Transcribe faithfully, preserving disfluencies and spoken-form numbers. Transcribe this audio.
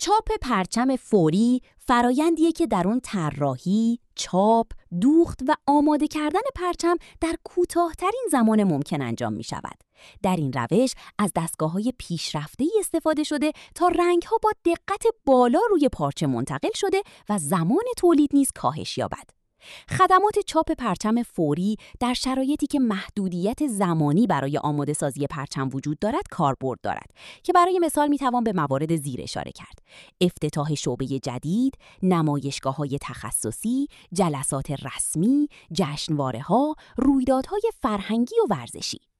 چاپ پرچم فوری فرایندیه که در اون طراحی، چاپ، دوخت و آماده کردن پرچم در کوتاه‌ترین زمان ممکن انجام می شود. در این روش از دستگاه‌های پیشرفته‌ای استفاده شده تا رنگ‌ها با دقت بالا روی پارچه منتقل شده و زمان تولید نیز کاهش یابد. خدمات چاپ پرچم فوری در شرایطی که محدودیت زمانی برای آماده سازی پرچم وجود دارد کاربرد دارد که برای مثال میتوان به موارد زیر اشاره کرد: افتتاح شعبه جدید، نمایشگاه‌های تخصصی، جلسات رسمی، جشنواره‌ها، رویدادهای فرهنگی و ورزشی.